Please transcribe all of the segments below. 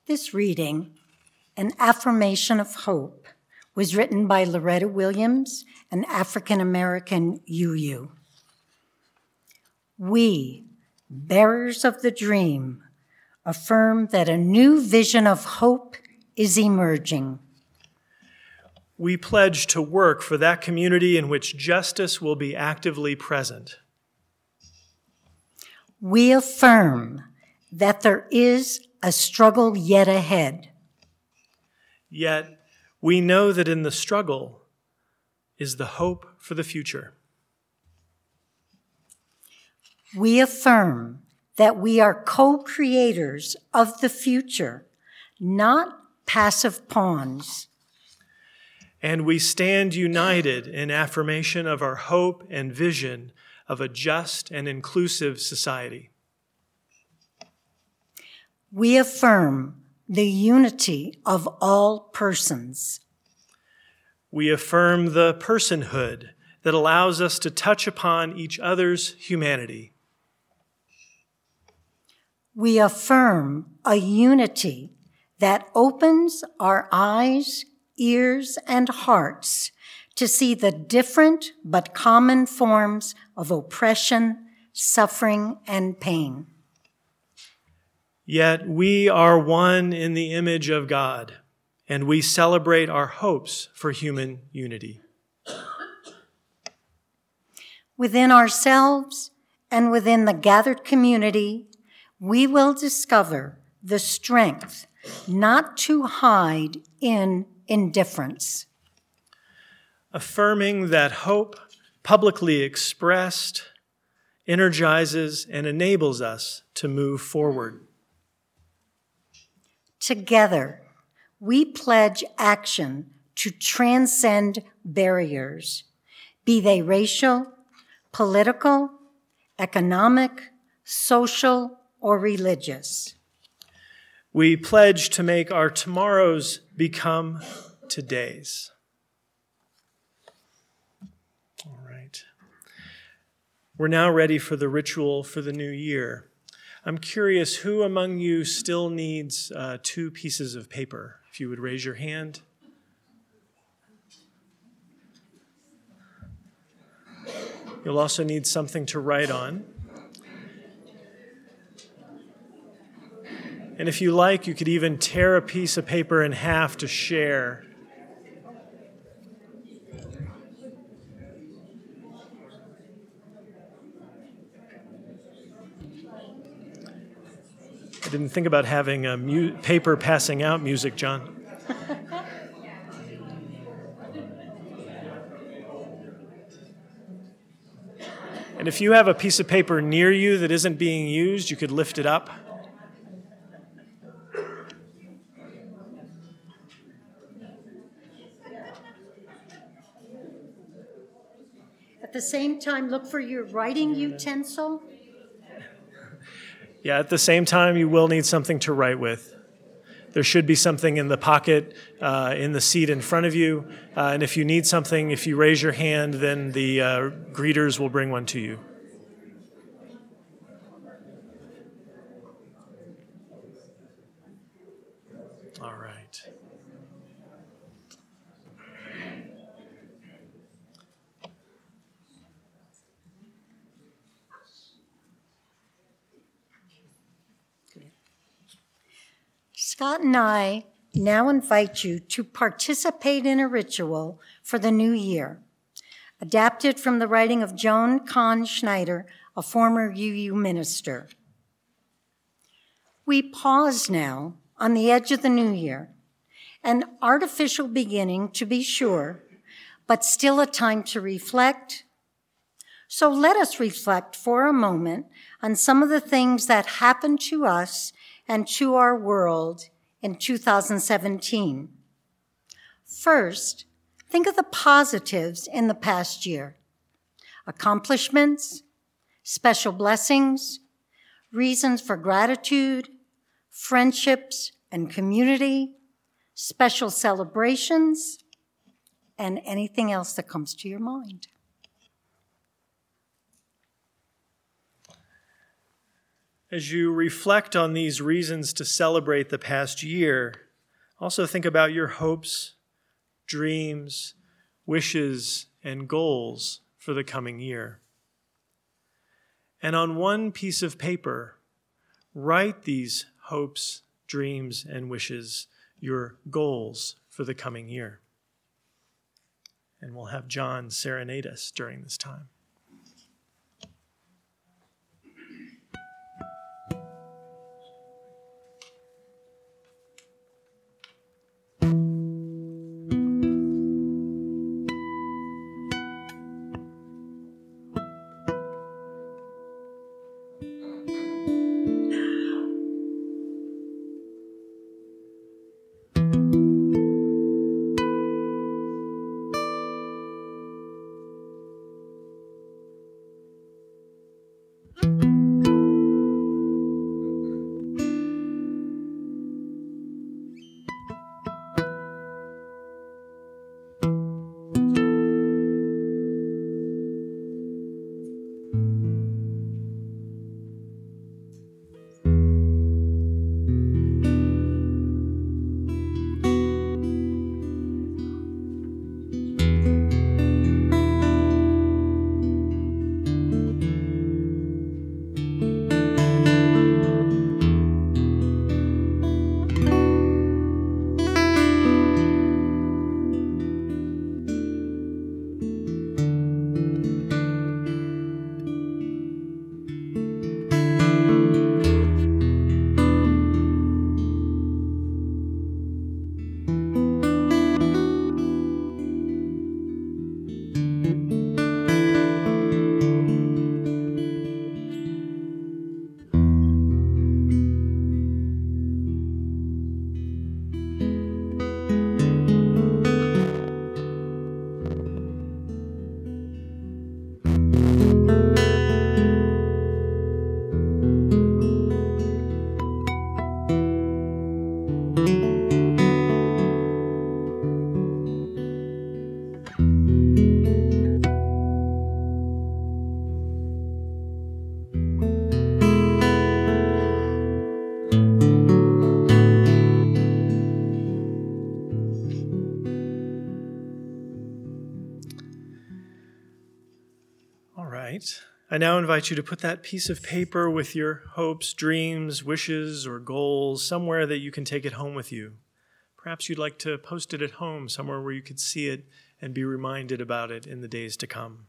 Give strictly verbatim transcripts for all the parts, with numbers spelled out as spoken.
This reading, An Affirmation of Hope, was written by Loretta Williams, an African-American U U. We, bearers of the dream, affirm that a new vision of hope is emerging. We pledge to work for that community in which justice will be actively present. We affirm that there is a struggle yet ahead. Yet, we know that in the struggle is the hope for the future. We affirm that we are co-creators of the future, not passive pawns. And we stand united in affirmation of our hope and vision of a just and inclusive society. We affirm the unity of all persons. We affirm the personhood that allows us to touch upon each other's humanity. We affirm a unity that opens our eyes, ears, and hearts to see the different but common forms of oppression, suffering, and pain. Yet we are one in the image of God, and we celebrate our hopes for human unity. Within ourselves and within the gathered community, we will discover the strength not to hide in indifference. Affirming that hope, publicly expressed, energizes and enables us to move forward. Together, we pledge action to transcend barriers, be they racial, political, economic, social, or religious. We pledge to make our tomorrows become todays. All right. We're now ready for the ritual for the new year. I'm curious, who among you still needs uh, two pieces of paper? If you would raise your hand. You'll also need something to write on. And if you like, you could even tear a piece of paper in half to share. I didn't think about having a mu- paper passing out music, John. And if you have a piece of paper near you that isn't being used, you could lift it up. At the same time, look for your writing utensil. Yeah, at the same time, you will need something to write with. There should be something in the pocket, uh, in the seat in front of you. Uh, and if you need something, if you raise your hand, then the uh, greeters will bring one to you. All right. Scott and I now invite you to participate in a ritual for the new year, adapted from the writing of Joan Kahn Schneider, a former U U minister. We pause now on the edge of the new year, an artificial beginning to be sure, but still a time to reflect. So let us reflect for a moment on some of the things that happened to us and to our world in two thousand seventeen. First, think of the positives in the past year. Accomplishments, special blessings, reasons for gratitude, friendships and community, special celebrations, and anything else that comes to your mind. As you reflect on these reasons to celebrate the past year, also think about your hopes, dreams, wishes, and goals for the coming year. And on one piece of paper, write these hopes, dreams, and wishes, your goals for the coming year. And we'll have John serenade us during this time. I now invite you to put that piece of paper with your hopes, dreams, wishes, or goals somewhere that you can take it home with you. Perhaps you'd like to post it at home, somewhere where you could see it and be reminded about it in the days to come.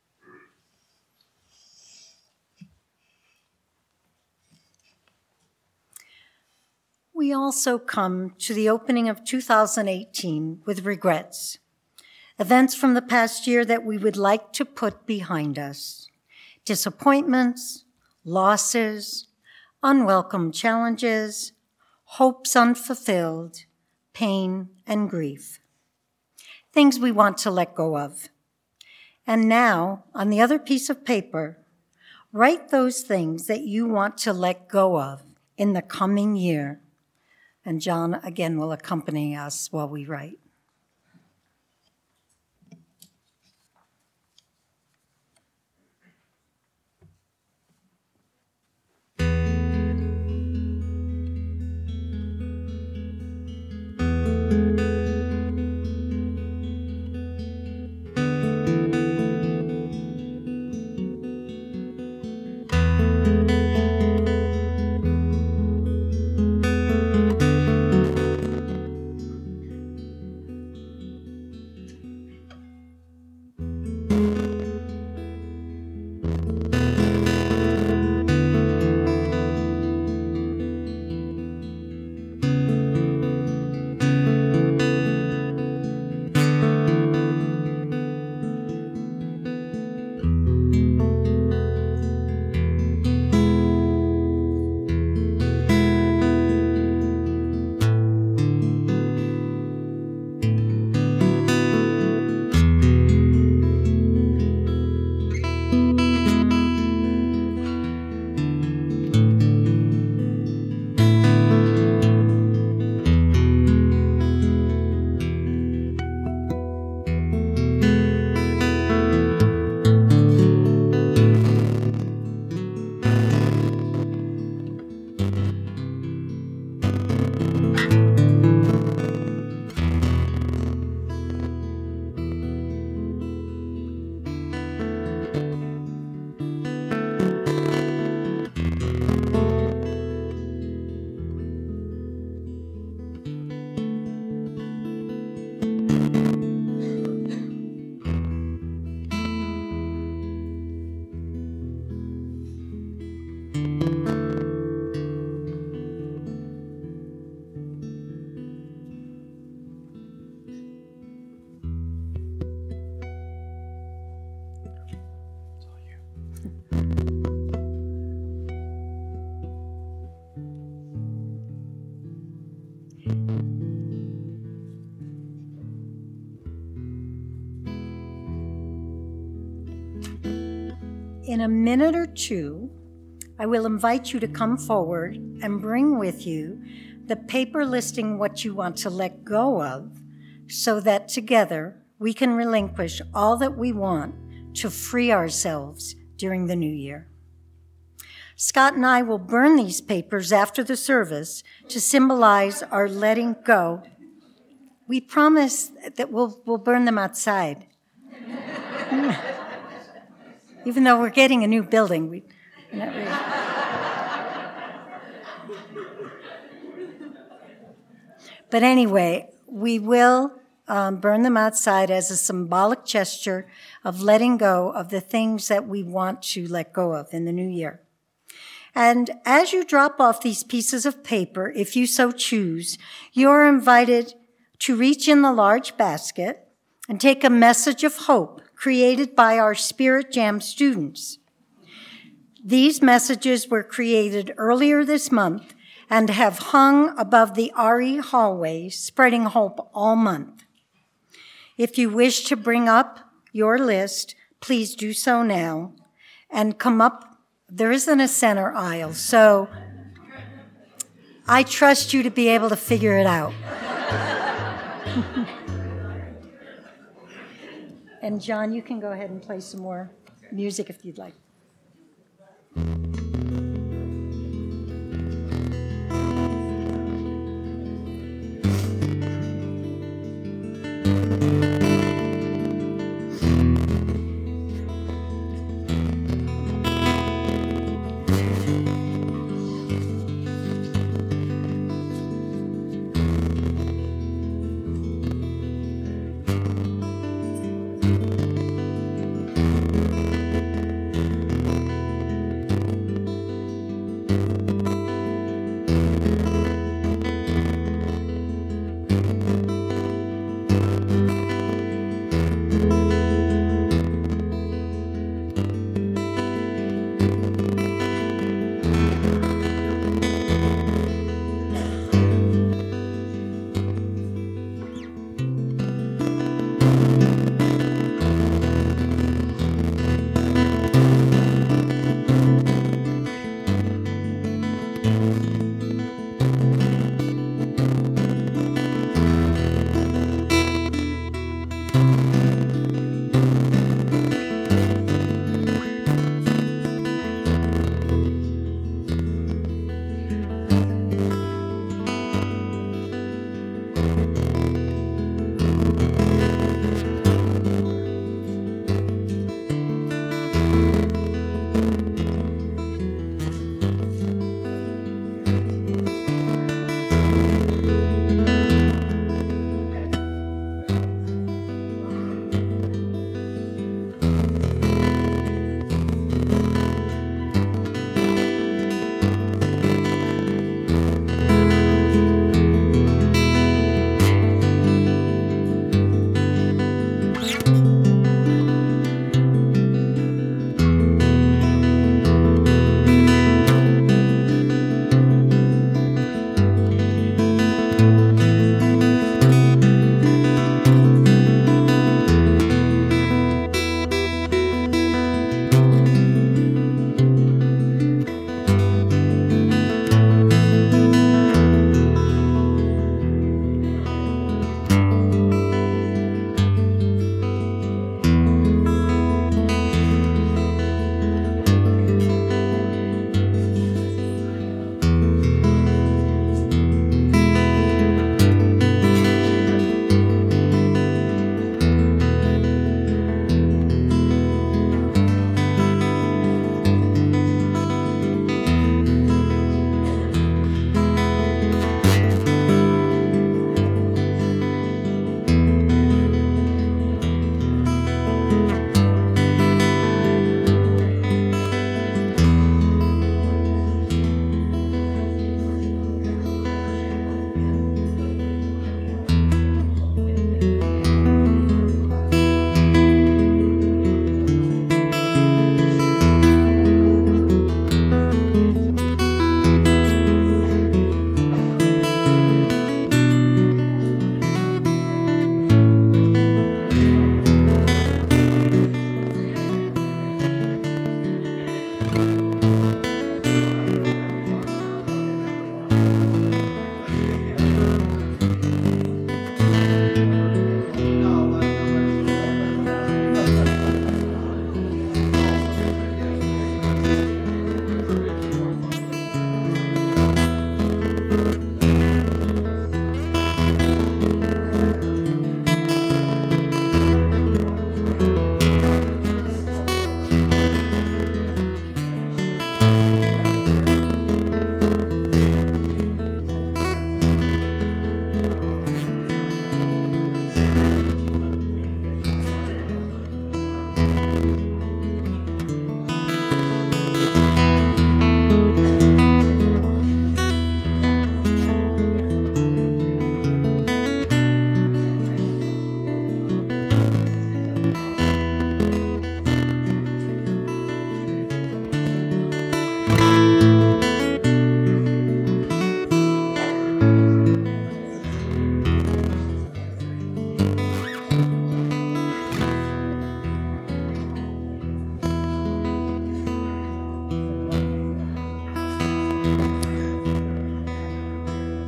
We also come to the opening of two thousand eighteen with regrets, events from the past year that we would like to put behind us. Disappointments, losses, unwelcome challenges, hopes unfulfilled, pain and grief. Things we want to let go of. And now, on the other piece of paper, write those things that you want to let go of in the coming year. And John, again, will accompany us while we write. in a minute or two, I will invite you to come forward and bring with you the paper listing what you want to let go of, so that together we can relinquish all that we want to free ourselves during the new year. Scott and I will burn these papers after the service to symbolize our letting go. We promise that we'll, we'll burn them outside. Even though we're getting a new building, we, not really. But anyway, we will um, burn them outside as a symbolic gesture of letting go of the things that we want to let go of in the new year. And as you drop off these pieces of paper, if you so choose, you're invited to reach in the large basket and take a message of hope created by our Spirit Jam students. These messages were created earlier this month and have hung above the R E hallway, spreading hope all month. If you wish to bring up your list, please do so now and come up. There isn't a center aisle, so I trust you to be able to figure it out. And John, you can go ahead and play some more music if you'd like.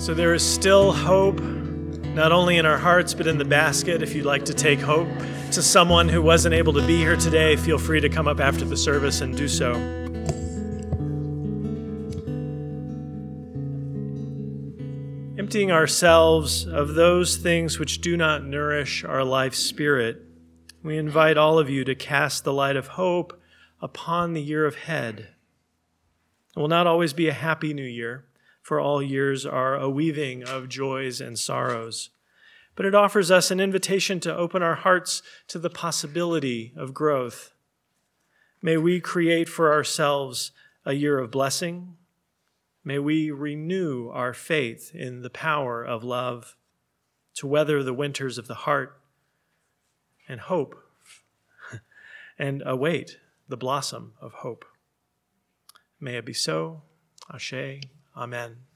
So there is still hope, not only in our hearts, but in the basket. If you'd like to take hope to someone who wasn't able to be here today, feel free to come up after the service and do so. Emptying ourselves of those things which do not nourish our life spirit, we invite all of you to cast the light of hope upon the year ahead. It will not always be a happy new year, for all years are a weaving of joys and sorrows. But it offers us an invitation to open our hearts to the possibility of growth. May we create for ourselves a year of blessing. May we renew our faith in the power of love to weather the winters of the heart and hope and await the blossom of hope. May it be so. Ashe. Amen.